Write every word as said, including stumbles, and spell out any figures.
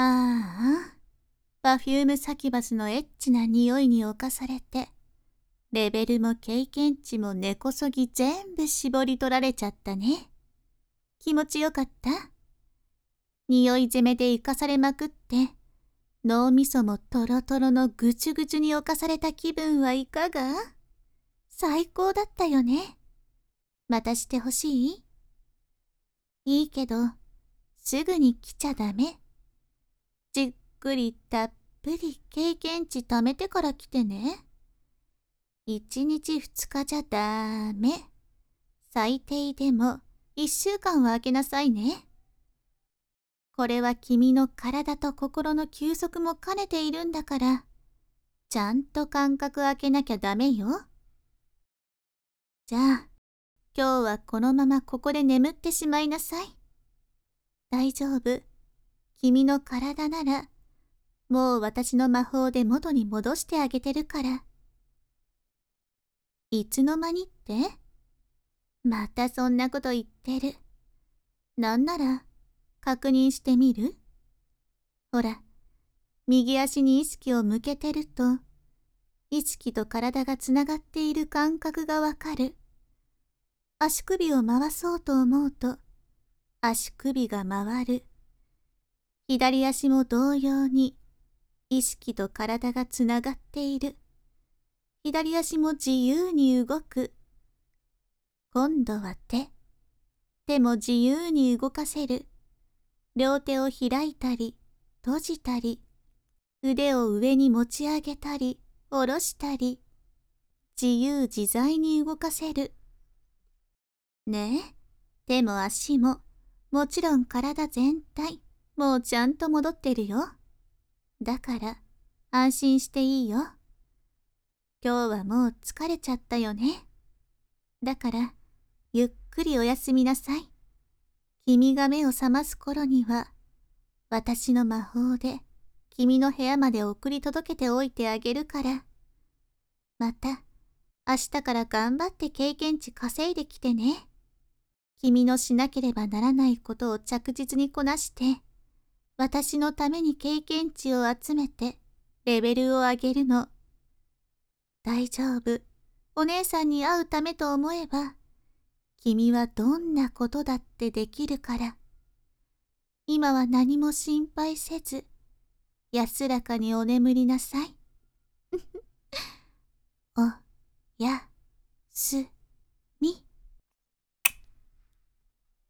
ああ、パフュームサキュバスのエッチな匂いに侵されて、レベルも経験値も根こそぎ全部絞り取られちゃったね。気持ちよかった？匂い攻めで生かされまくって、脳みそもトロトロのぐちゅぐちゅに侵された気分はいかが？最高だったよね。またしてほしい？いいけど、すぐに来ちゃダメ。じっくりたっぷり経験値貯めてから来てね。一日二日じゃダメ。最低でも一週間は空けなさいね。これは君の体と心の休息も兼ねているんだから、ちゃんと間隔空けなきゃダメよ。じゃあ、今日はこのままここで眠ってしまいなさい。大丈夫。君の体なら、もう私の魔法で元に戻してあげてるから。いつの間にって？またそんなこと言ってる。なんなら、確認してみる？ほら、右足に意識を向けてると、意識と体がつながっている感覚がわかる。足首を回そうと思うと、足首が回る。左足も同様に、意識と体がつながっている。左足も自由に動く。今度は手。手も自由に動かせる。両手を開いたり、閉じたり、腕を上に持ち上げたり、下ろしたり、自由自在に動かせる。ねえ、手も足も、もちろん体全体、もうちゃんと戻ってるよ。だから、安心していいよ。今日はもう疲れちゃったよね。だから、ゆっくりおやすみなさい。君が目を覚ます頃には、私の魔法で君の部屋まで送り届けておいてあげるから。また、明日から頑張って経験値稼いできてね。君のしなければならないことを着実にこなして、私のために経験値を集めて、レベルを上げるの。大丈夫。お姉さんに会うためと思えば、君はどんなことだってできるから。今は何も心配せず、安らかにお眠りなさい。おやす